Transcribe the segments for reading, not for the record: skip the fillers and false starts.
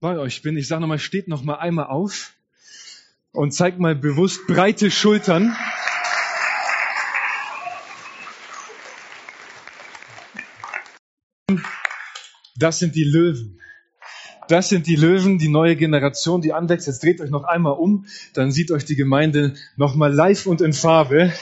bei euch bin. Ich sage nochmal, steht noch mal einmal auf und zeigt mal bewusst breite Schultern. Das sind die Löwen. Das sind die Löwen, die neue Generation, die anwächst. Jetzt dreht euch noch einmal um, dann sieht euch die Gemeinde noch mal live und in Farbe.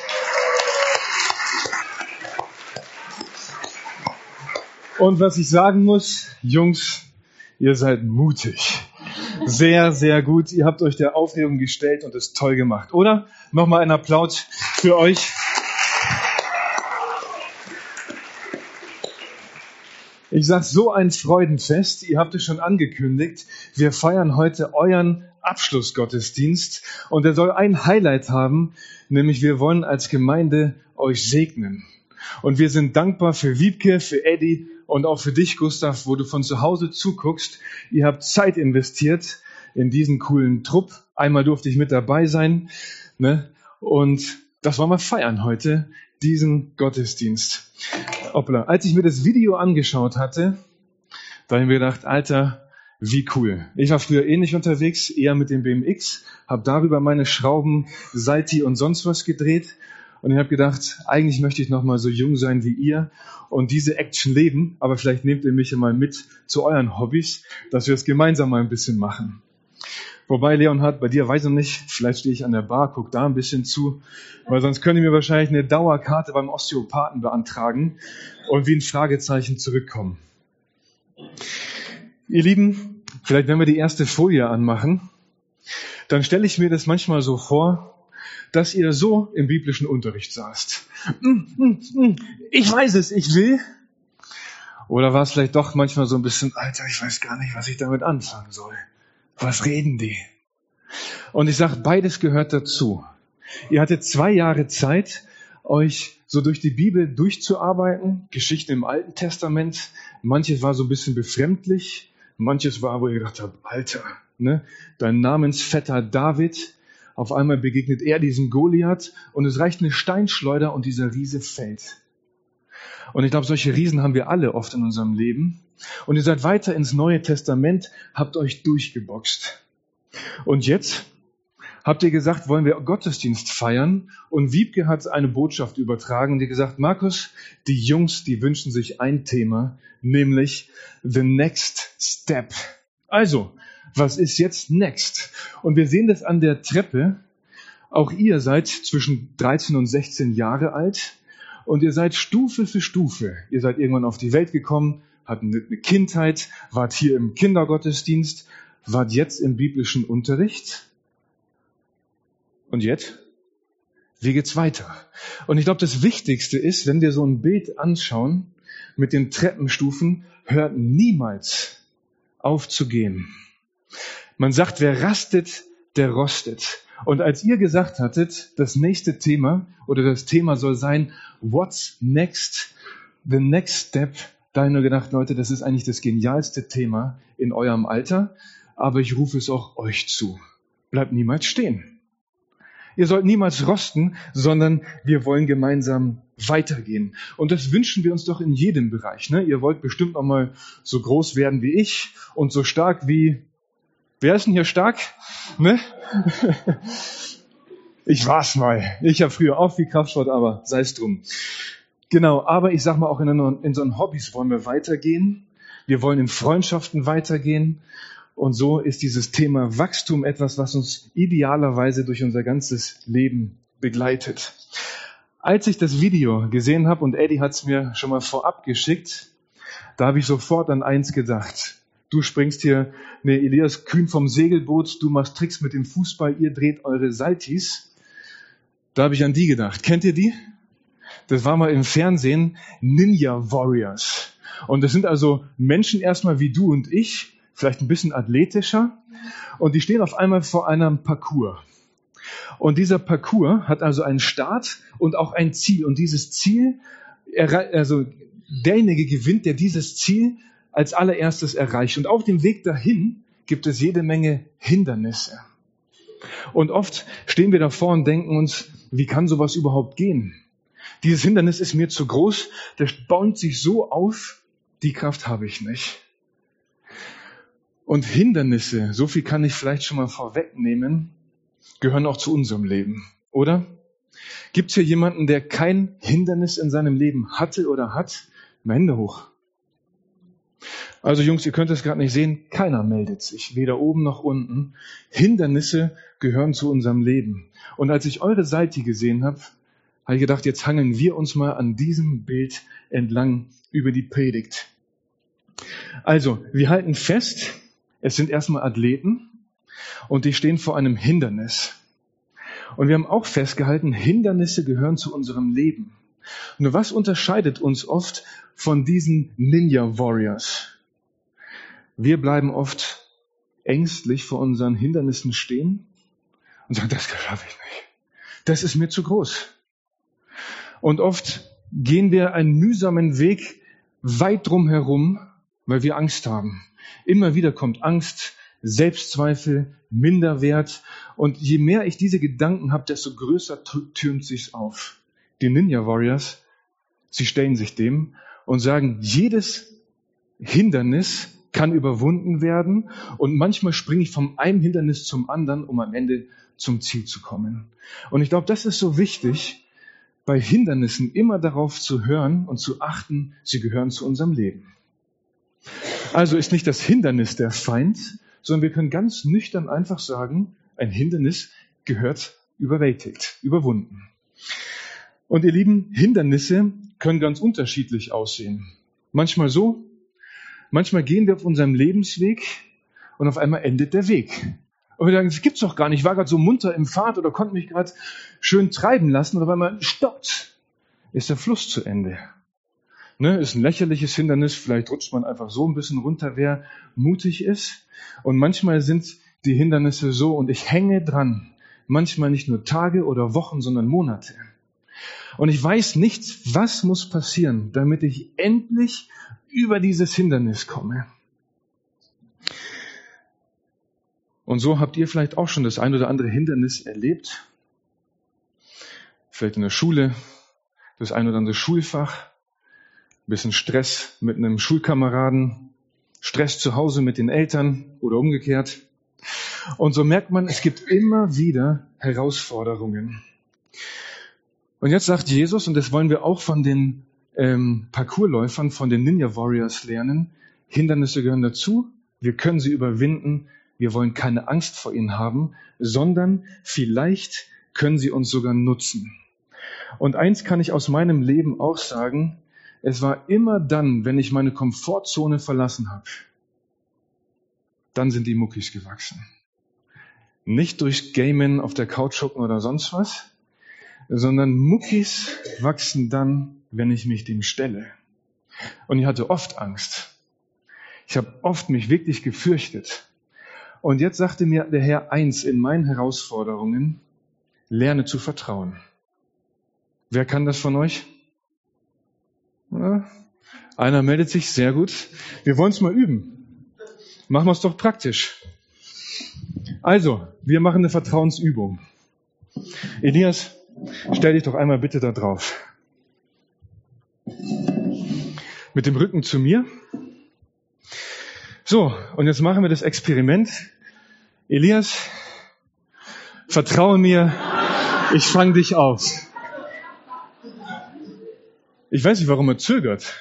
Und was ich sagen muss, Jungs, ihr seid mutig. Sehr, sehr gut. Ihr habt euch der Aufregung gestellt und es toll gemacht, oder? Nochmal einen Applaus für euch. Ich sag, so ein Freudenfest. Ihr habt es schon angekündigt. Wir feiern heute euren Abschlussgottesdienst und er soll ein Highlight haben, nämlich wir wollen als Gemeinde euch segnen. Und wir sind dankbar für Wiebke, für Eddie und auch für dich, Gustav, wo du von zu Hause zuguckst. Ihr habt Zeit investiert in diesen coolen Trupp. Einmal durfte ich mit dabei sein, ne? Und das wollen wir feiern heute, diesen Gottesdienst. Hoppla. Als ich mir das Video angeschaut hatte, da habe ich mir gedacht, Alter, wie cool. Ich war früher ähnlich unterwegs, eher mit dem BMX, habe darüber meine Schrauben, Salti und sonst was gedreht. Und ich habe gedacht, eigentlich möchte ich noch mal so jung sein wie ihr und diese Action leben, aber vielleicht nehmt ihr mich ja mal mit zu euren Hobbys, dass wir es gemeinsam mal ein bisschen machen. Wobei, Leonhard, bei dir weiß ich nicht, vielleicht stehe ich an der Bar, guck da ein bisschen zu, weil sonst könnt ihr mir wahrscheinlich eine Dauerkarte beim Osteopathen beantragen und wie ein Fragezeichen zurückkommen. Ihr Lieben, vielleicht wenn wir die erste Folie anmachen, dann stelle ich mir das manchmal so vor, dass ihr so im biblischen Unterricht saßt. Ich weiß es, ich will. Oder war es vielleicht doch manchmal so ein bisschen, Alter, ich weiß gar nicht, was ich damit anfangen soll. Was reden die? Und ich sage, beides gehört dazu. Ihr hattet 2 Jahre Zeit, euch so durch die Bibel durchzuarbeiten. Geschichten im Alten Testament. Manches war so ein bisschen befremdlich. Manches war, wo ihr gedacht habt, Alter, ne? Dein Namensvetter David. Auf einmal begegnet er diesem Goliath und es reicht eine Steinschleuder und dieser Riese fällt. Und ich glaube, solche Riesen haben wir alle oft in unserem Leben. Und ihr seid weiter ins Neue Testament, habt euch durchgeboxt. Und jetzt habt ihr gesagt, wollen wir Gottesdienst feiern? Und Wiebke hat eine Botschaft übertragen und die gesagt, Markus, die Jungs, die wünschen sich ein Thema, nämlich the next step. Also, was ist jetzt next? Und wir sehen das an der Treppe. Auch ihr seid zwischen 13 und 16 Jahre alt und ihr seid Stufe für Stufe. Ihr seid irgendwann auf die Welt gekommen, habt eine Kindheit, wart hier im Kindergottesdienst, wart jetzt im biblischen Unterricht. Und jetzt? Wie geht's weiter? Und ich glaube, das Wichtigste ist, wenn wir so ein Bild anschauen mit den Treppenstufen, hört niemals auf zu gehen. Man sagt, wer rastet, der rostet. Und als ihr gesagt hattet, das nächste Thema oder das Thema soll sein, what's next, the next step, da habe ich nur gedacht, Leute, das ist eigentlich das genialste Thema in eurem Alter, aber ich rufe es auch euch zu. Bleibt niemals stehen. Ihr sollt niemals rosten, sondern wir wollen gemeinsam weitergehen. Und das wünschen wir uns doch in jedem Bereich. Ne? Ihr wollt bestimmt auch mal so groß werden wie ich und so stark wie... Wer ist denn hier stark? Ne? Ich war's mal. Ich habe früher auch viel Kraftsport, aber sei es drum. Genau, aber ich sag mal, auch in unseren Hobbys wollen wir weitergehen. Wir wollen in Freundschaften weitergehen. Und so ist dieses Thema Wachstum etwas, was uns idealerweise durch unser ganzes Leben begleitet. Als ich das Video gesehen habe, und Eddie hat es mir schon mal vorab geschickt, da habe ich sofort an eins gedacht. Du springst hier, Elias Kühn vom Segelboot, du machst Tricks mit dem Fußball, ihr dreht eure Saltis. Da habe ich an die gedacht. Kennt ihr die? Das war mal im Fernsehen, Ninja Warriors. Und das sind also Menschen erstmal wie du und ich, vielleicht ein bisschen athletischer. Und die stehen auf einmal vor einem Parcours. Und dieser Parcours hat also einen Start und auch ein Ziel. Und dieses Ziel, also derjenige gewinnt, der dieses Ziel als allererstes erreicht. Und auf dem Weg dahin gibt es jede Menge Hindernisse. Und oft stehen wir davor und denken uns, wie kann sowas überhaupt gehen? Dieses Hindernis ist mir zu groß, das baut sich so auf, die Kraft habe ich nicht. Und Hindernisse, so viel kann ich vielleicht schon mal vorwegnehmen, gehören auch zu unserem Leben, oder? Gibt es hier jemanden, der kein Hindernis in seinem Leben hatte oder hat? Mal Hände hoch. Also Jungs, ihr könnt es gerade nicht sehen, keiner meldet sich, weder oben noch unten. Hindernisse gehören zu unserem Leben. Und als ich eure Seite gesehen habe, habe ich gedacht, jetzt hangeln wir uns mal an diesem Bild entlang über die Predigt. Also, wir halten fest, es sind erstmal Athleten und die stehen vor einem Hindernis. Und wir haben auch festgehalten, Hindernisse gehören zu unserem Leben. Nur was unterscheidet uns oft von diesen Ninja Warriors? Wir bleiben oft ängstlich vor unseren Hindernissen stehen und sagen, das schaffe ich nicht. Das ist mir zu groß. Und oft gehen wir einen mühsamen Weg weit drum herum, weil wir Angst haben. Immer wieder kommt Angst, Selbstzweifel, Minderwert. Und je mehr ich diese Gedanken habe, desto größer türmt sich's auf. Die Ninja Warriors, sie stellen sich dem und sagen, jedes Hindernis kann überwunden werden. Und manchmal springe ich vom einen Hindernis zum anderen, um am Ende zum Ziel zu kommen. Und ich glaube, das ist so wichtig, bei Hindernissen immer darauf zu hören und zu achten, sie gehören zu unserem Leben. Also ist nicht das Hindernis der Feind, sondern wir können ganz nüchtern einfach sagen, ein Hindernis gehört überwältigt, überwunden. Und ihr Lieben, Hindernisse können ganz unterschiedlich aussehen. Manchmal so, manchmal gehen wir auf unserem Lebensweg und auf einmal endet der Weg. Und wir sagen, das gibt's doch gar nicht. Ich war gerade so munter im Pfad oder konnte mich gerade schön treiben lassen. Und auf einmal stoppt, ist der Fluss zu Ende. Ne, ist ein lächerliches Hindernis. Vielleicht rutscht man einfach so ein bisschen runter, wer mutig ist. Und manchmal sind die Hindernisse so und ich hänge dran. Manchmal nicht nur Tage oder Wochen, sondern Monate. Und ich weiß nicht, was muss passieren, damit ich endlich über dieses Hindernis komme. Und so habt ihr vielleicht auch schon das ein oder andere Hindernis erlebt. Vielleicht in der Schule, das ein oder andere Schulfach, ein bisschen Stress mit einem Schulkameraden, Stress zu Hause mit den Eltern oder umgekehrt. Und so merkt man, es gibt immer wieder Herausforderungen. Und jetzt sagt Jesus, und das wollen wir auch von den Parkourläufern, von den Ninja Warriors lernen, Hindernisse gehören dazu, wir können sie überwinden, wir wollen keine Angst vor ihnen haben, sondern vielleicht können sie uns sogar nutzen. Und eins kann ich aus meinem Leben auch sagen, es war immer dann, wenn ich meine Komfortzone verlassen habe, dann sind die Muckis gewachsen. Nicht durch Gamen auf der Couch hocken oder sonst was, sondern Muckis wachsen dann, wenn ich mich dem stelle. Und ich hatte oft Angst. Ich habe oft mich wirklich gefürchtet. Und jetzt sagte mir der Herr eins in meinen Herausforderungen, lerne zu vertrauen. Wer kann das von euch? Ja, einer meldet sich, sehr gut. Wir wollen es mal üben. Machen wir es doch praktisch. Also, wir machen eine Vertrauensübung. Elias, stell dich doch einmal bitte da drauf. Mit dem Rücken zu mir. So, und jetzt machen wir das Experiment. Elias, vertraue mir, ich fange dich auf. Ich weiß nicht, warum er zögert.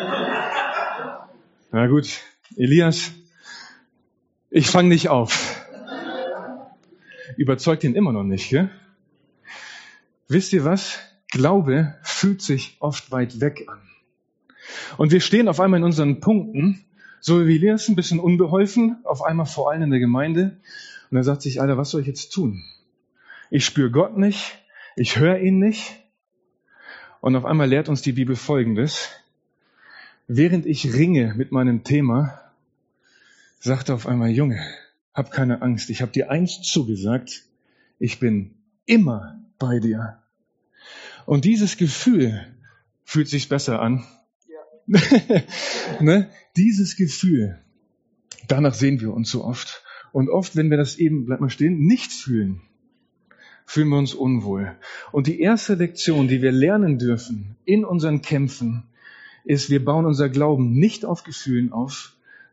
Na gut, Elias, ich fange dich auf. Überzeugt ihn immer noch nicht, gell? Wisst ihr was? Glaube fühlt sich oft weit weg an. Und wir stehen auf einmal in unseren Punkten, so wie Elias, ein bisschen unbeholfen, auf einmal vor allen in der Gemeinde. Und er sagt sich, Alter, was soll ich jetzt tun? Ich spüre Gott nicht, ich höre ihn nicht. Und auf einmal lehrt uns die Bibel Folgendes. Während ich ringe mit meinem Thema, sagt er auf einmal, Junge, hab keine Angst, ich habe dir eins zugesagt, ich bin immer bei dir. Und dieses Gefühl fühlt sich besser an. Ja. Ne? Dieses Gefühl, danach sehen wir uns so oft. Und oft, wenn wir das eben, bleib mal stehen, nicht fühlen, fühlen wir uns unwohl. Und die erste Lektion, die wir lernen dürfen in unseren Kämpfen, ist, wir bauen unser Glauben nicht auf Gefühlen auf,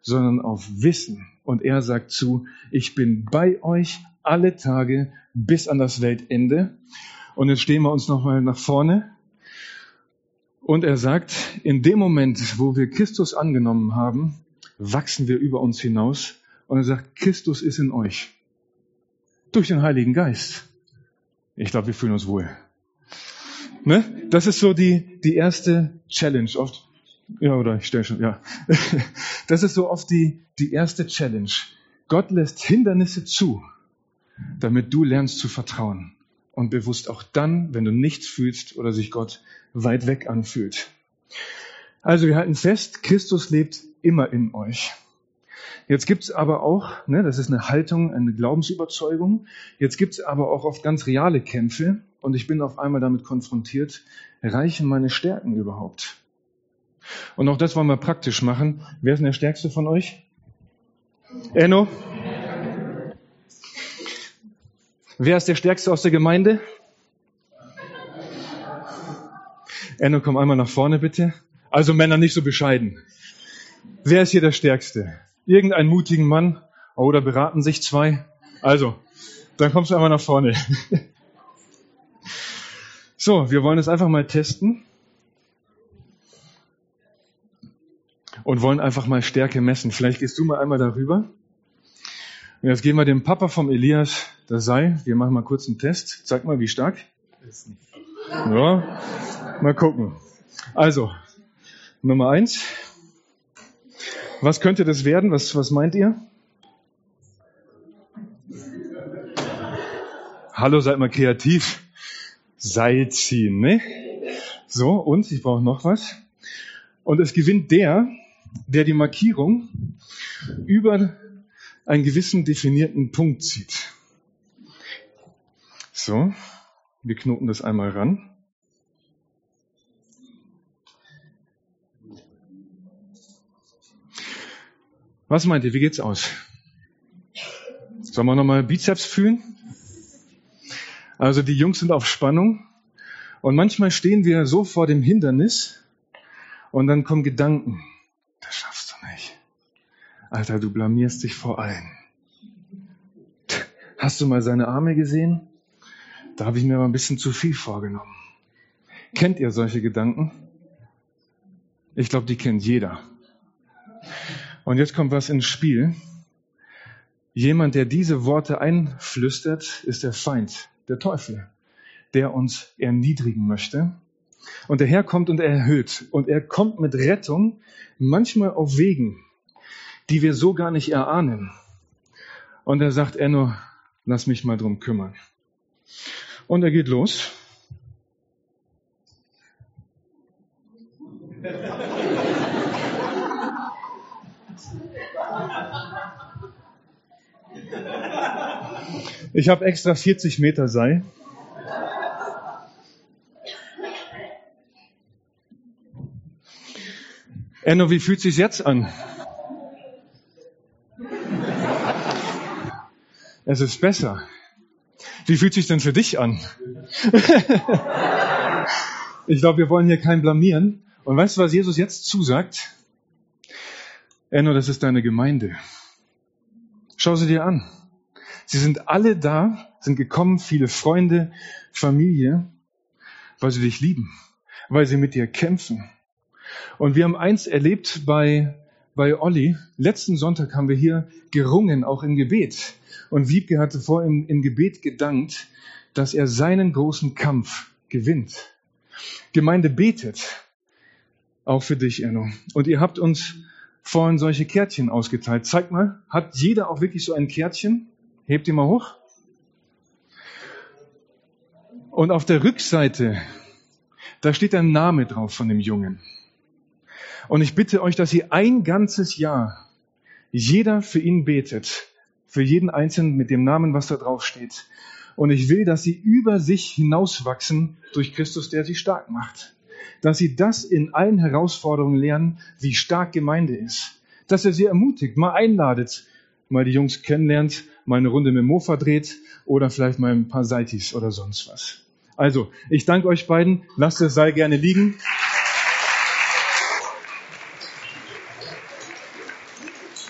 sondern auf Wissen. Und er sagt zu, ich bin bei euch alle Tage bis an das Weltende. Und jetzt stehen wir uns nochmal nach vorne. Und er sagt, in dem Moment, wo wir Christus angenommen haben, wachsen wir über uns hinaus. Und er sagt, Christus ist in euch. Durch den Heiligen Geist. Ich glaube, wir fühlen uns wohl. Ne? Das ist so die erste Challenge. Oft, ja, oder ich stelle schon, ja. Das ist so oft die erste Challenge. Gott lässt Hindernisse zu, damit du lernst zu vertrauen. Und bewusst auch dann, wenn du nichts fühlst oder sich Gott weit weg anfühlt. Also wir halten fest, Christus lebt immer in euch. Jetzt gibt's aber auch, das ist eine Haltung, eine Glaubensüberzeugung, jetzt gibt's aber auch oft ganz reale Kämpfe und ich bin auf einmal damit konfrontiert, reichen meine Stärken überhaupt? Und auch das wollen wir praktisch machen. Wer ist denn der Stärkste von euch? Enno? Wer ist der Stärkste aus der Gemeinde? Enno, komm einmal nach vorne bitte. Also Männer, nicht so bescheiden. Wer ist hier der Stärkste? Irgendeinen mutigen Mann? Oder beraten sich zwei? Also, dann kommst du einmal nach vorne. So, wir wollen es einfach mal testen. Und wollen einfach mal Stärke messen. Vielleicht gehst du mal einmal darüber. Und jetzt gehen wir dem Papa vom Elias, der Sei. Wir machen mal kurz einen Test. Zeig mal, wie stark. Ja, mal gucken. Also, Nummer 1. Was könnte das werden? Was meint ihr? Hallo, seid mal kreativ. Seil ziehen, ne? So, und ich brauche noch was. Und es gewinnt der die Markierung über einen gewissen definierten Punkt zieht. So, wir knoten das einmal ran. Was meint ihr, wie geht's aus? Sollen wir nochmal Bizeps fühlen? Also die Jungs sind auf Spannung und manchmal stehen wir so vor dem Hindernis und dann kommen Gedanken. Das schaffst du nicht. Alter, du blamierst dich vor allen. Hast du mal seine Arme gesehen? Da habe ich mir mal ein bisschen zu viel vorgenommen. Kennt ihr solche Gedanken? Ich glaube, die kennt jeder. Und jetzt kommt was ins Spiel. Jemand, der diese Worte einflüstert, ist der Feind, der Teufel, der uns erniedrigen möchte. Und der Herr kommt und er erhöht. Und er kommt mit Rettung, manchmal auf Wegen, die wir so gar nicht erahnen. Und er sagt, Enno, lass mich mal drum kümmern. Und er geht los. Ich habe extra 40 Meter Seil. Enno, wie fühlt sich's jetzt an? Es ist besser. Wie fühlt sich denn für dich an? Ich glaube, wir wollen hier keinen blamieren. Und weißt du, was Jesus jetzt zusagt? Enno, das ist deine Gemeinde. Schau sie dir an. Sie sind alle da, sind gekommen, viele Freunde, Familie, weil sie dich lieben, weil sie mit dir kämpfen. Und wir haben eins erlebt bei Olli. Letzten Sonntag haben wir hier gerungen, auch im Gebet. Und Wiebke hatte vorhin im Gebet gedankt, dass er seinen großen Kampf gewinnt. Gemeinde betet, auch für dich, Enno. Und ihr habt uns vorhin solche Kärtchen ausgeteilt. Zeig mal, hat jeder auch wirklich so ein Kärtchen? Hebt die mal hoch. Und auf der Rückseite, da steht ein Name drauf von dem Jungen. Und ich bitte euch, dass ihr ein ganzes Jahr jeder für ihn betet. Für jeden Einzelnen mit dem Namen, was da drauf steht. Und ich will, dass sie über sich hinauswachsen durch Christus, der sie stark macht. Dass sie das in allen Herausforderungen lernen, wie stark Gemeinde ist. Dass ihr sie ermutigt, mal einladet, mal die Jungs kennenlernt, mal eine Runde mit dem Mofa dreht oder vielleicht mal ein paar Seitis oder sonst was. Also, ich danke euch beiden. Lasst das Seil gerne liegen.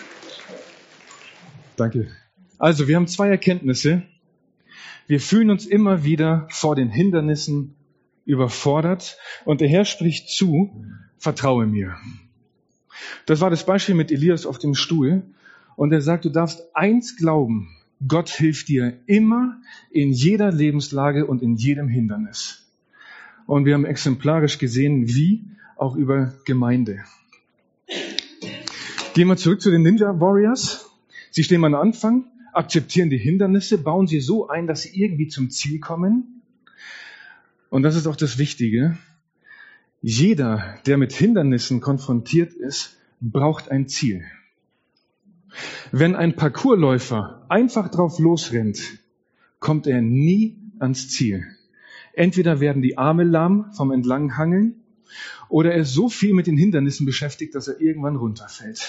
Danke. Also, wir haben 2 Erkenntnisse. Wir fühlen uns immer wieder vor den Hindernissen überfordert und der Herr spricht zu, vertraue mir. Das war das Beispiel mit Elias auf dem Stuhl und er sagt, du darfst eins glauben, Gott hilft dir immer in jeder Lebenslage und in jedem Hindernis. Und wir haben exemplarisch gesehen, wie auch über Gemeinde. Gehen wir zurück zu den Ninja Warriors. Sie stehen am Anfang, akzeptieren die Hindernisse, bauen sie so ein, dass sie irgendwie zum Ziel kommen. Und das ist auch das Wichtige. Jeder, der mit Hindernissen konfrontiert ist, braucht ein Ziel. Wenn ein Parcoursläufer einfach drauf losrennt, kommt er nie ans Ziel. Entweder werden die Arme lahm vom Entlanghangeln oder er ist so viel mit den Hindernissen beschäftigt, dass er irgendwann runterfällt.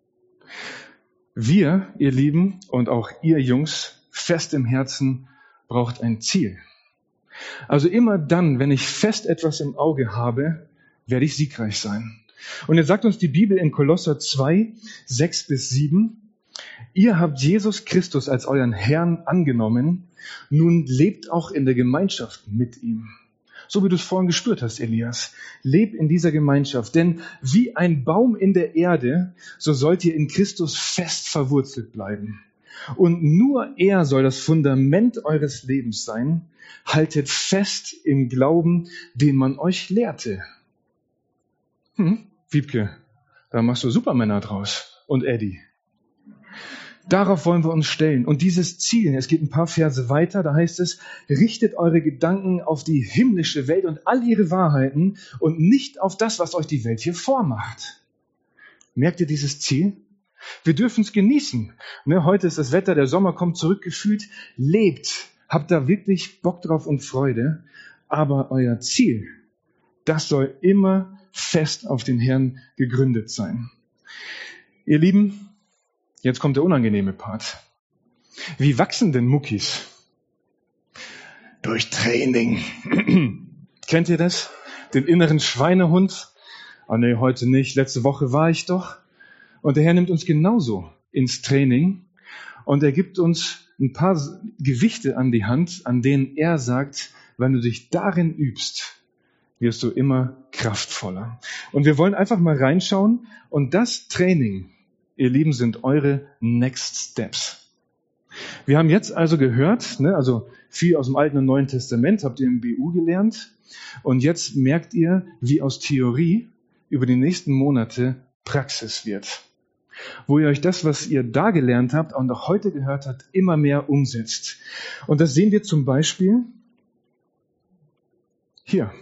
Wir, ihr Lieben, und auch ihr Jungs, fest im Herzen, braucht ein Ziel. Also immer dann, wenn ich fest etwas im Auge habe, werde ich siegreich sein. Und jetzt sagt uns die Bibel in Kolosser 2, 6-7, ihr habt Jesus Christus als euren Herrn angenommen, nun lebt auch in der Gemeinschaft mit ihm. So wie du es vorhin gespürt hast, Elias. Leb in dieser Gemeinschaft, denn wie ein Baum in der Erde, so sollt ihr in Christus fest verwurzelt bleiben. Und nur er soll das Fundament eures Lebens sein. Haltet fest im Glauben, den man euch lehrte. Wiebke, da machst du Supermänner draus. Und Eddie. Darauf wollen wir uns stellen. Und dieses Ziel, es geht ein paar Verse weiter, da heißt es, richtet eure Gedanken auf die himmlische Welt und all ihre Wahrheiten und nicht auf das, was euch die Welt hier vormacht. Merkt ihr dieses Ziel? Wir dürfen es genießen. Heute ist das Wetter, der Sommer kommt zurück, gefühlt, lebt. Habt da wirklich Bock drauf und Freude. Aber euer Ziel, das soll immer fest auf den Herrn gegründet sein. Ihr Lieben, jetzt kommt der unangenehme Part. Wie wachsen denn Muckis? Durch Training. Kennt ihr das? Den inneren Schweinehund? Oh nee, heute nicht. Letzte Woche war ich doch. Und der Herr nimmt uns genauso ins Training. Und er gibt uns ein paar Gewichte an die Hand, an denen er sagt, wenn du dich darin übst, wirst du immer kraftvoller. Und wir wollen einfach mal reinschauen. Und das Training, ihr Lieben, sind eure Next Steps. Wir haben jetzt also gehört, also viel aus dem Alten und Neuen Testament habt ihr im BU gelernt. Und jetzt merkt ihr, wie aus Theorie über die nächsten Monate Praxis wird. Wo ihr euch das, was ihr da gelernt habt und auch heute gehört habt, immer mehr umsetzt. Und das sehen wir zum Beispiel hier.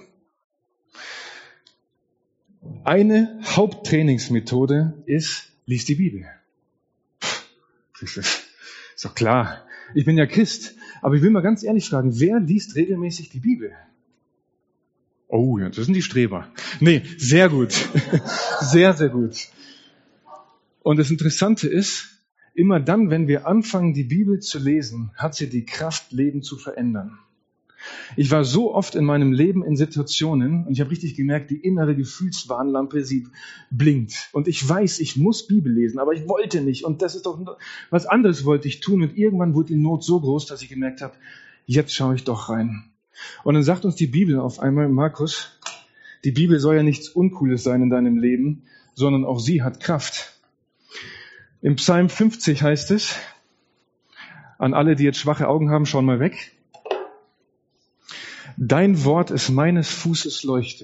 Eine Haupttrainingsmethode ist, lies die Bibel. Ist doch klar. Ich bin ja Christ. Aber ich will mal ganz ehrlich fragen, wer liest regelmäßig die Bibel? Oh, ja, das sind die Streber. Nee, sehr gut. Sehr, sehr gut. Und das Interessante ist, immer dann, wenn wir anfangen, die Bibel zu lesen, hat sie die Kraft, Leben zu verändern. Ich war so oft in meinem Leben in Situationen und ich habe richtig gemerkt, die innere Gefühlswarnlampe, sie blinkt. Und ich weiß, ich muss Bibel lesen, aber ich wollte nicht. Und das ist doch was anderes wollte ich tun. Und irgendwann wurde die Not so groß, dass ich gemerkt habe, jetzt schaue ich doch rein. Und dann sagt uns die Bibel auf einmal, Markus, die Bibel soll ja nichts Uncooles sein in deinem Leben, sondern auch sie hat Kraft. Im Psalm 50 heißt es, an alle, die jetzt schwache Augen haben, schauen mal weg. Dein Wort ist meines Fußes Leuchte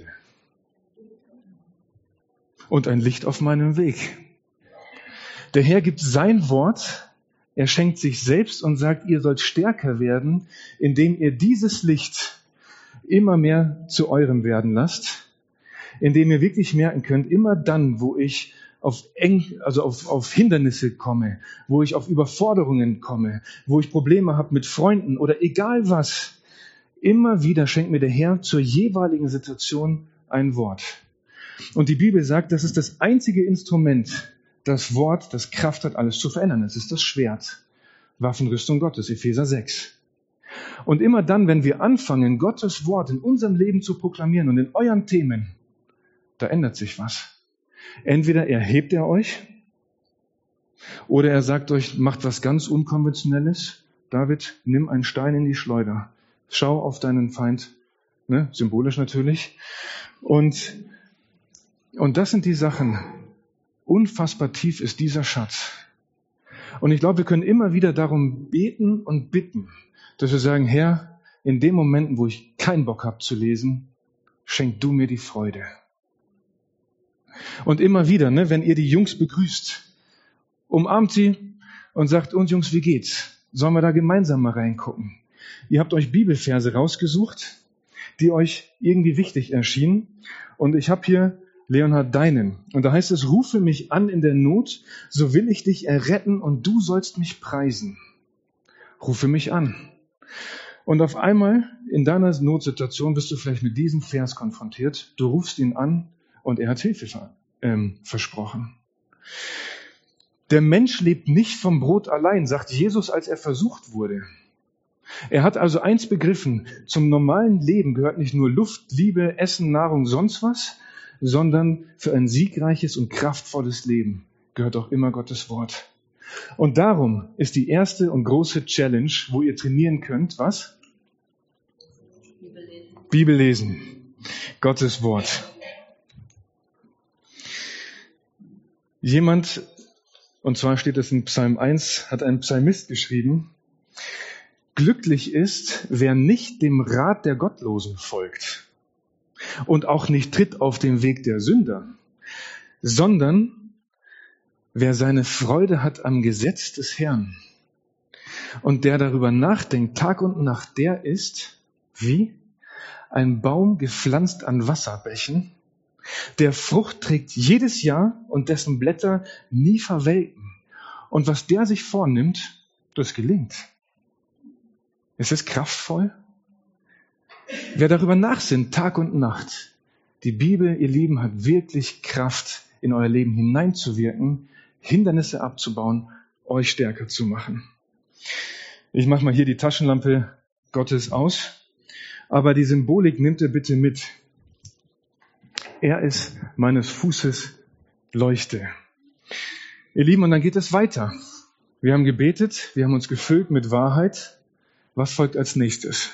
und ein Licht auf meinem Weg. Der Herr gibt sein Wort, er schenkt sich selbst und sagt, ihr sollt stärker werden, indem ihr dieses Licht immer mehr zu eurem werden lasst, indem ihr wirklich merken könnt, immer dann, wo ich auf Hindernisse komme, wo ich auf Überforderungen komme, wo ich Probleme habe mit Freunden oder egal was, immer wieder schenkt mir der Herr zur jeweiligen Situation ein Wort. Und die Bibel sagt, das ist das einzige Instrument, das Wort, das Kraft hat, alles zu verändern. Es ist das Schwert. Waffenrüstung Gottes, Epheser 6. Und immer dann, wenn wir anfangen, Gottes Wort in unserem Leben zu proklamieren und in euren Themen, da ändert sich was. Entweder erhebt er euch Oder er sagt euch, macht was ganz Unkonventionelles. David, nimm einen Stein in die Schleuder. Schau auf deinen Feind, ne? Symbolisch natürlich. Und das sind die Sachen. Unfassbar tief ist dieser Schatz. Und ich glaube, wir können immer wieder darum beten und bitten, dass wir sagen, Herr, in den Momenten, wo ich keinen Bock habe zu lesen, schenk du mir die Freude. Und immer wieder, ne, wenn ihr die Jungs begrüßt, umarmt sie und sagt, und Jungs, wie geht's? Sollen wir da gemeinsam mal reingucken? Ihr habt euch Bibelverse rausgesucht, die euch irgendwie wichtig erschienen. Und ich habe hier, Leonhard, deinen. Und da heißt es, rufe mich an in der Not, so will ich dich erretten und du sollst mich preisen. Rufe mich an. Und auf einmal in deiner Notsituation bist du vielleicht mit diesem Vers konfrontiert. Du rufst ihn an und er hat Hilfe versprochen. Der Mensch lebt nicht vom Brot allein, sagt Jesus, als er versucht wurde. Er hat also eins begriffen, zum normalen Leben gehört nicht nur Luft, Liebe, Essen, Nahrung, sonst was, sondern für ein siegreiches und kraftvolles Leben gehört auch immer Gottes Wort. Und darum ist die erste und große Challenge, wo ihr trainieren könnt, was? Bibel lesen. Gottes Wort. Jemand, und zwar steht es in Psalm 1, hat ein Psalmist geschrieben, glücklich ist, wer nicht dem Rat der Gottlosen folgt und auch nicht tritt auf den Weg der Sünder, sondern wer seine Freude hat am Gesetz des Herrn und der darüber nachdenkt, Tag und Nacht, der ist wie ein Baum gepflanzt an Wasserbächen, der Frucht trägt jedes Jahr und dessen Blätter nie verwelken. Und was der sich vornimmt, das gelingt. Ist es kraftvoll? Wer darüber nachsinnt, Tag und Nacht, die Bibel, ihr Lieben, hat wirklich Kraft, in euer Leben hineinzuwirken, Hindernisse abzubauen, euch stärker zu machen. Ich mache mal hier die Taschenlampe Gottes aus, aber die Symbolik nimmt ihr bitte mit. Er ist meines Fußes Leuchte. Ihr Lieben, und dann geht es weiter. Wir haben gebetet, wir haben uns gefüllt mit Wahrheit. Was folgt als nächstes?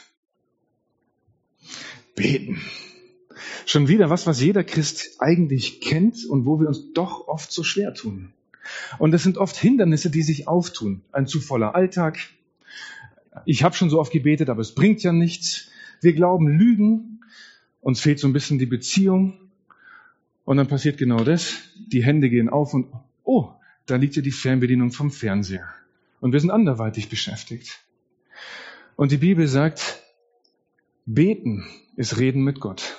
Beten. Schon wieder was jeder Christ eigentlich kennt und wo wir uns doch oft so schwer tun. Und das sind oft Hindernisse, die sich auftun. Ein zu voller Alltag. Ich habe schon so oft gebetet, aber es bringt ja nichts. Wir glauben Lügen. Uns fehlt so ein bisschen die Beziehung. Und dann passiert genau das. Die Hände gehen auf und oh, da liegt ja die Fernbedienung vom Fernseher. Und wir sind anderweitig beschäftigt. Und die Bibel sagt, beten ist Reden mit Gott.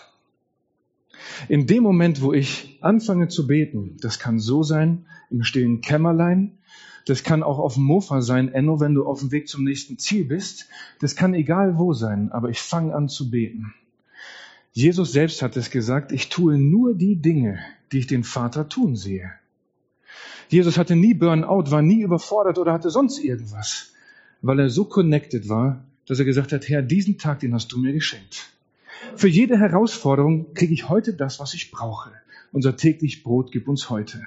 In dem Moment, wo ich anfange zu beten, das kann so sein, im stillen Kämmerlein, das kann auch auf dem Mofa sein, Enno, wenn du auf dem Weg zum nächsten Ziel bist, das kann egal wo sein, aber ich fange an zu beten. Jesus selbst hat es gesagt, ich tue nur die Dinge, die ich den Vater tun sehe. Jesus hatte nie Burnout, war nie überfordert oder hatte sonst irgendwas, weil er so connected war, dass er gesagt hat, Herr, diesen Tag, den hast du mir geschenkt. Für jede Herausforderung kriege ich heute das, was ich brauche. Unser täglich Brot gib uns heute.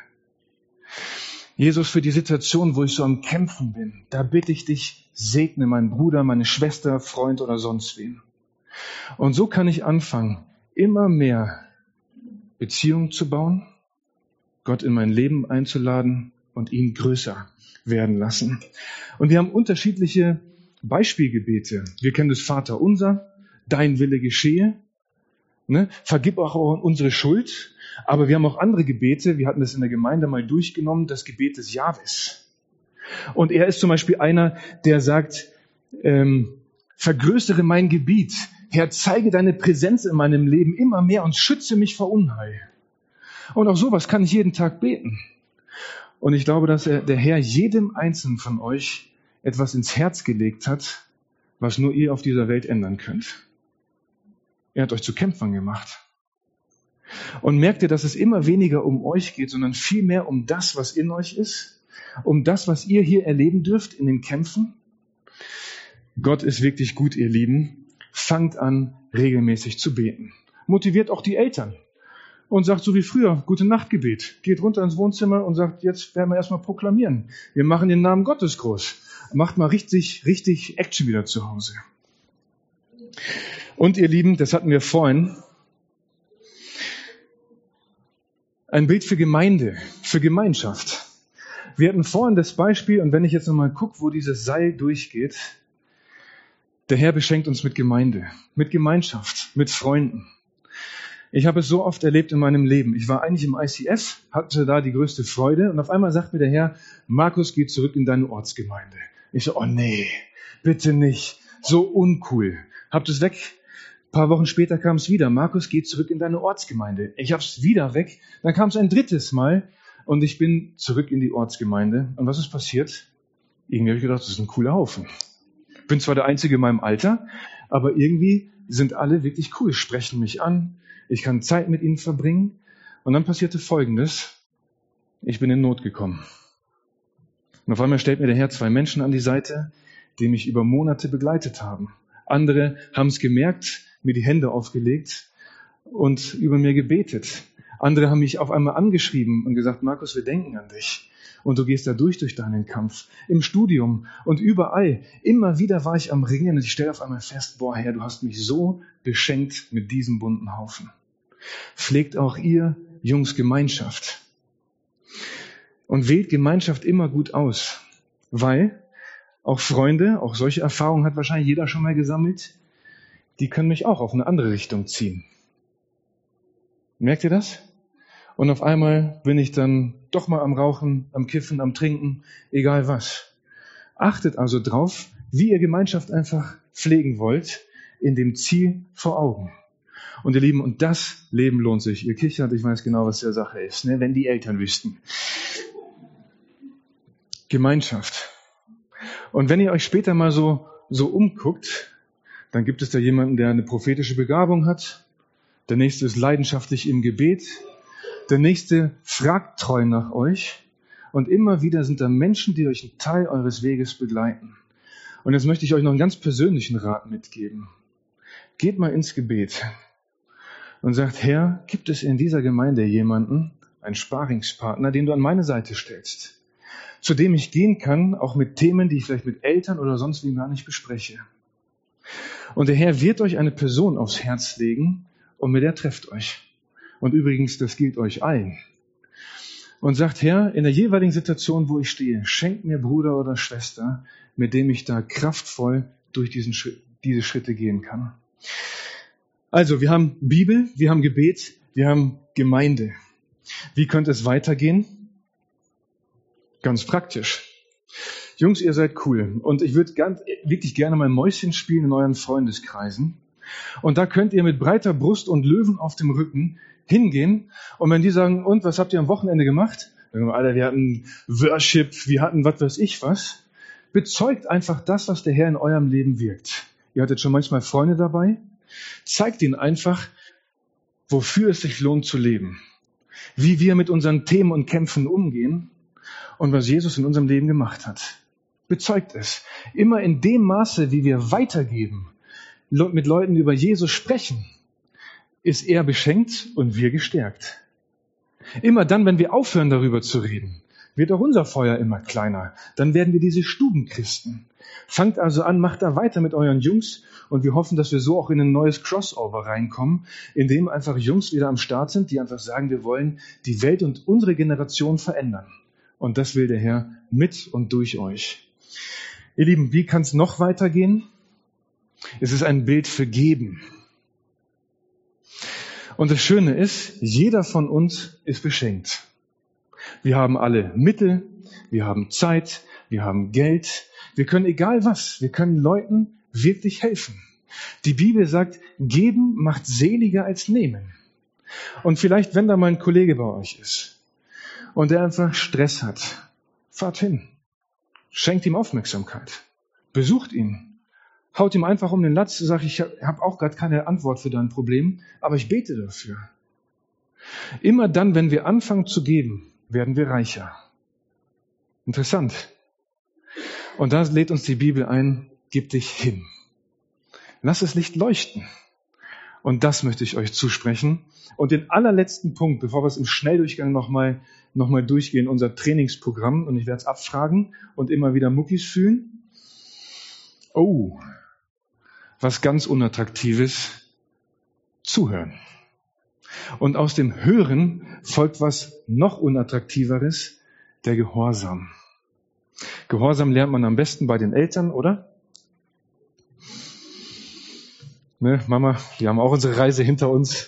Jesus, für die Situation, wo ich so am Kämpfen bin, da bitte ich dich, segne meinen Bruder, meine Schwester, Freund oder sonst wen. Und so kann ich anfangen, immer mehr Beziehungen zu bauen, Gott in mein Leben einzuladen und ihn größer werden lassen. Und wir haben unterschiedliche Beispielgebete. Wir kennen das Vaterunser, dein Wille geschehe, ne? Vergib auch unsere Schuld. Aber wir haben auch andere Gebete, wir hatten das in der Gemeinde mal durchgenommen, das Gebet des Jahwes. Und er ist zum Beispiel einer, der sagt, vergrößere mein Gebiet. Herr, zeige deine Präsenz in meinem Leben immer mehr und schütze mich vor Unheil. Und auch sowas kann ich jeden Tag beten. Und ich glaube, dass der Herr jedem Einzelnen von euch etwas ins Herz gelegt hat, was nur ihr auf dieser Welt ändern könnt. Er hat euch zu Kämpfern gemacht. Und merkt ihr, dass es immer weniger um euch geht, sondern viel mehr um das, was in euch ist, um das, was ihr hier erleben dürft in den Kämpfen? Gott ist wirklich gut, ihr Lieben. Fangt an, regelmäßig zu beten. Motiviert auch die Eltern. und sagt so wie früher, gute Nachtgebet. Geht runter ins Wohnzimmer und sagt, jetzt werden wir erstmal proklamieren. Wir machen den Namen Gottes groß. Macht mal richtig Action wieder zu Hause. Und ihr Lieben, das hatten wir vorhin, ein Bild für Gemeinde, für Gemeinschaft. Wir hatten vorhin das Beispiel, und wenn ich jetzt nochmal gucke, wo dieses Seil durchgeht, der Herr beschenkt uns mit Gemeinde, mit Gemeinschaft, mit Freunden. Ich habe es so oft erlebt in meinem Leben. Ich war eigentlich im ICF, hatte da die größte Freude und auf einmal sagt mir der Herr, Markus, geh zurück in deine Ortsgemeinde. Ich so, oh nee, bitte nicht, so uncool. Hab das weg. Ein paar Wochen später kam es wieder, Markus, geh zurück in deine Ortsgemeinde. Ich hab's wieder weg. Dann kam es ein drittes Mal und ich bin zurück in die Ortsgemeinde. Und was ist passiert? Irgendwie habe ich gedacht, das ist ein cooler Haufen. Bin zwar der Einzige in meinem Alter, aber irgendwie sind alle wirklich cool, sprechen mich an. Ich kann Zeit mit ihnen verbringen. Und dann passierte Folgendes. Ich bin in Not gekommen. Und auf einmal stellt mir der Herr 2 Menschen an die Seite, die mich über Monate begleitet haben. Andere haben es gemerkt, mir die Hände aufgelegt und über mir gebetet. Andere haben mich auf einmal angeschrieben und gesagt, Markus, wir denken an dich. Und du gehst da durch deinen Kampf. Im Studium und überall. Immer wieder war ich am Ringen und ich stelle auf einmal fest, boah Herr, du hast mich so beschenkt mit diesem bunten Haufen. Pflegt auch ihr Jungs Gemeinschaft. Und wählt Gemeinschaft immer gut aus. Weil auch Freunde, auch solche Erfahrungen hat wahrscheinlich jeder schon mal gesammelt, die können mich auch auf eine andere Richtung ziehen. Merkt ihr das? Und auf einmal bin ich dann doch mal am Rauchen, am Kiffen, am Trinken, egal was. Achtet also drauf, wie ihr Gemeinschaft einfach pflegen wollt, in dem Ziel vor Augen. Und ihr Lieben, und das Leben lohnt sich. Ihr kichert, ich weiß genau, was der Sache ist, ne? Wenn die Eltern wüssten. Gemeinschaft. Und wenn ihr euch später mal so umguckt, dann gibt es da jemanden, der eine prophetische Begabung hat. Der nächste ist leidenschaftlich im Gebet. Der nächste fragt treu nach euch. Und immer wieder sind da Menschen, die euch einen Teil eures Weges begleiten. Und jetzt möchte ich euch noch einen ganz persönlichen Rat mitgeben. Geht mal ins Gebet und sagt, Herr, gibt es in dieser Gemeinde jemanden, einen Sparingspartner, den du an meine Seite stellst, zu dem ich gehen kann, auch mit Themen, die ich vielleicht mit Eltern oder sonst wie gar nicht bespreche. Und der Herr wird euch eine Person aufs Herz legen und mit der trefft euch. Und übrigens, das gilt euch allen. Und sagt, Herr, in der jeweiligen Situation, wo ich stehe, schenkt mir Bruder oder Schwester, mit dem ich da kraftvoll durch diese Schritte gehen kann. Also, wir haben Bibel, wir haben Gebet, wir haben Gemeinde. Wie könnte es weitergehen? Ganz praktisch. Jungs, ihr seid cool. Und ich würde wirklich gerne mal Mäuschen spielen in euren Freundeskreisen. Und da könnt ihr mit breiter Brust und Löwen auf dem Rücken hingehen. Und wenn die sagen, und was habt ihr am Wochenende gemacht? Dann sagen wir, Alter, wir hatten Worship, wir hatten was weiß ich was. Bezeugt einfach das, was der Herr in eurem Leben wirkt. Ihr hattet schon manchmal Freunde dabei. Zeigt ihnen einfach, wofür es sich lohnt zu leben. Wie wir mit unseren Themen und Kämpfen umgehen und was Jesus in unserem Leben gemacht hat. Bezeugt es. Immer in dem Maße, wie wir weitergeben, mit Leuten über Jesus sprechen, ist er beschenkt und wir gestärkt. Immer dann, wenn wir aufhören, darüber zu reden, wird auch unser Feuer immer kleiner. Dann werden wir diese Stubenchristen. Fangt also an, macht da weiter mit euren Jungs und wir hoffen, dass wir so auch in ein neues Crossover reinkommen, in dem einfach Jungs wieder am Start sind, die einfach sagen, wir wollen die Welt und unsere Generation verändern. Und das will der Herr mit und durch euch. Ihr Lieben, wie kann es noch weitergehen? Es ist ein Bild für Geben. Und das Schöne ist, jeder von uns ist beschenkt. Wir haben alle Mittel, wir haben Zeit, wir haben Geld. Wir können egal was, wir können Leuten wirklich helfen. Die Bibel sagt, geben macht seliger als nehmen. Und vielleicht, wenn da mal ein Kollege bei euch ist und der einfach Stress hat, fahrt hin, schenkt ihm Aufmerksamkeit, besucht ihn. Haut ihm einfach um den Latz, sagt, ich habe auch gerade keine Antwort für dein Problem, aber ich bete dafür. Immer dann, wenn wir anfangen zu geben, werden wir reicher. Interessant. Und da lädt uns die Bibel ein, gib dich hin. Lass das Licht leuchten. Und das möchte ich euch zusprechen. Und den allerletzten Punkt, bevor wir es im Schnelldurchgang nochmal durchgehen, unser Trainingsprogramm. Und ich werde es abfragen und immer wieder Muckis fühlen. Oh, was ganz Unattraktives. Zuhören. Und aus dem Hören folgt was noch Unattraktiveres, der Gehorsam. Gehorsam lernt man am besten bei den Eltern, oder? Ne, Mama, wir haben auch unsere Reise hinter uns.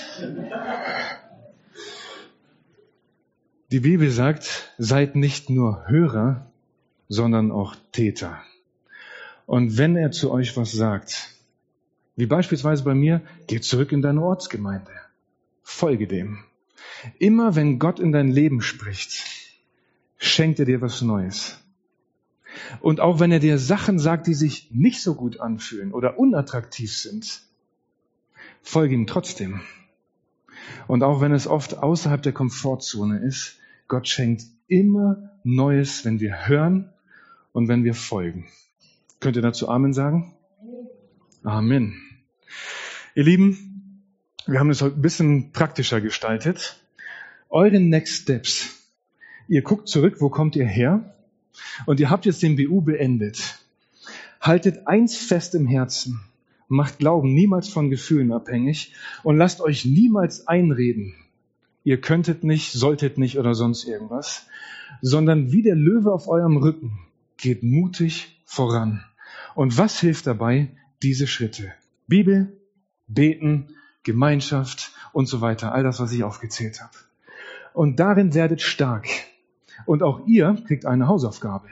Die Bibel sagt, seid nicht nur Hörer, sondern auch Täter. Und wenn er zu euch was sagt, wie beispielsweise bei mir, geh zurück in deine Ortsgemeinde. Folge dem. Immer wenn Gott in dein Leben spricht, schenkt er dir was Neues. Und auch wenn er dir Sachen sagt, die sich nicht so gut anfühlen oder unattraktiv sind, folge ihm trotzdem. Und auch wenn es oft außerhalb der Komfortzone ist, Gott schenkt immer Neues, wenn wir hören und wenn wir folgen. Könnt ihr dazu Amen sagen? Amen. Ihr Lieben, wir haben es heute ein bisschen praktischer gestaltet. Eure Next Steps. Ihr guckt zurück, wo kommt ihr her? Und ihr habt jetzt den BU beendet. Haltet eins fest im Herzen. Macht Glauben niemals von Gefühlen abhängig und lasst euch niemals einreden. Ihr könntet nicht, solltet nicht oder sonst irgendwas, sondern wie der Löwe auf eurem Rücken geht mutig voran. Und was hilft dabei? Diese Schritte. Bibel, Beten, Gemeinschaft und so weiter. All das, was ich aufgezählt habe. Und darin werdet stark. Und auch ihr kriegt eine Hausaufgabe.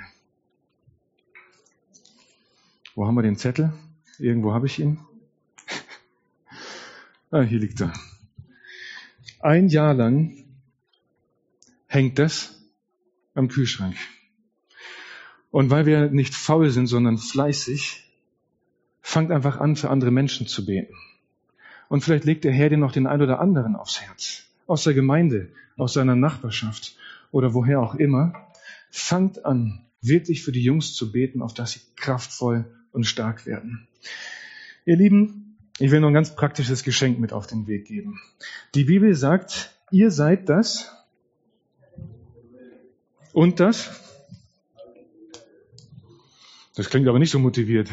Wo haben wir den Zettel? Irgendwo habe ich ihn. Hier liegt er. 1 Jahr lang hängt das am Kühlschrank. Und weil wir nicht faul sind, sondern fleißig, fangt einfach an, für andere Menschen zu beten. Und vielleicht legt der Herr dir noch den einen oder anderen aufs Herz. Aus der Gemeinde, aus seiner Nachbarschaft oder woher auch immer. Fangt an, wirklich für die Jungs zu beten, auf dass sie kraftvoll und stark werden. Ihr Lieben, ich will noch ein ganz praktisches Geschenk mit auf den Weg geben. Die Bibel sagt, ihr seid das und das. Das klingt aber nicht so motiviert.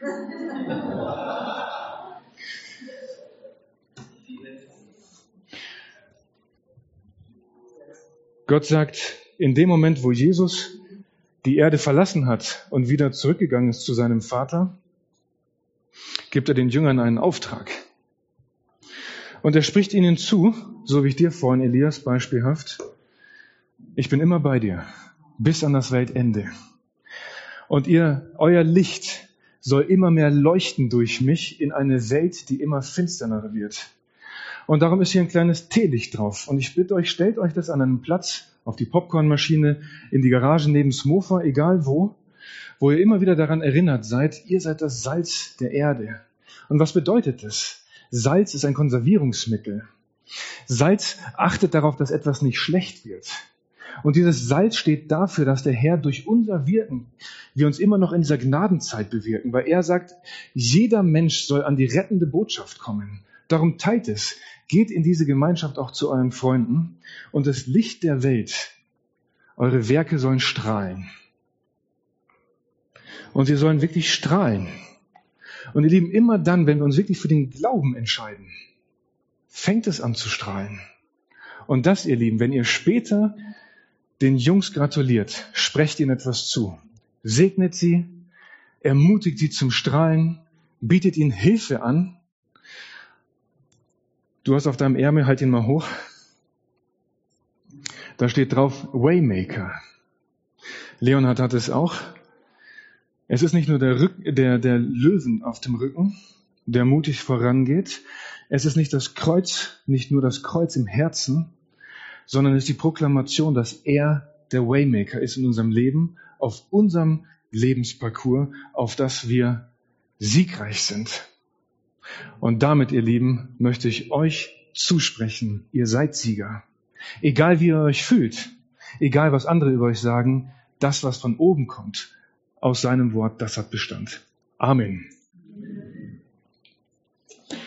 Gott sagt, in dem Moment, wo Jesus die Erde verlassen hat und wieder zurückgegangen ist zu seinem Vater, gibt er den Jüngern einen Auftrag. Und er spricht ihnen zu, so wie ich dir vorhin, Elias, beispielhaft, ich bin immer bei dir, bis an das Weltende. Und euer Licht soll immer mehr leuchten durch mich in eine Welt, die immer finsterer wird. Und darum ist hier ein kleines Teelicht drauf. Und ich bitte euch, stellt euch das an einen Platz, auf die Popcornmaschine, in die Garage neben das Mofa, egal wo ihr immer wieder daran erinnert seid, ihr seid das Salz der Erde. Und was bedeutet das? Salz ist ein Konservierungsmittel. Salz achtet darauf, dass etwas nicht schlecht wird. Und dieses Salz steht dafür, dass der Herr durch unser Wirken wir uns immer noch in dieser Gnadenzeit bewirken, weil er sagt, jeder Mensch soll an die rettende Botschaft kommen. Darum teilt es. Geht in diese Gemeinschaft auch zu euren Freunden und das Licht der Welt, eure Werke sollen strahlen. Und sie sollen wirklich strahlen. Und ihr Lieben, immer dann, wenn wir uns wirklich für den Glauben entscheiden, fängt es an zu strahlen. Und das, ihr Lieben, wenn ihr später den Jungs gratuliert, sprecht ihnen etwas zu. Segnet sie, ermutigt sie zum Strahlen, bietet ihnen Hilfe an. Du hast auf deinem Ärmel, halt ihn mal hoch. Da steht drauf Waymaker. Leonhard hat es auch. Es ist nicht nur der Löwen auf dem Rücken, der mutig vorangeht. Es ist nicht nur das Kreuz im Herzen, sondern es ist die Proklamation, dass er der Waymaker ist in unserem Leben, auf unserem Lebensparcours, auf das wir siegreich sind. Und damit, ihr Lieben, möchte ich euch zusprechen, ihr seid Sieger. Egal wie ihr euch fühlt, egal was andere über euch sagen, das, was von oben kommt, aus seinem Wort, das hat Bestand. Amen.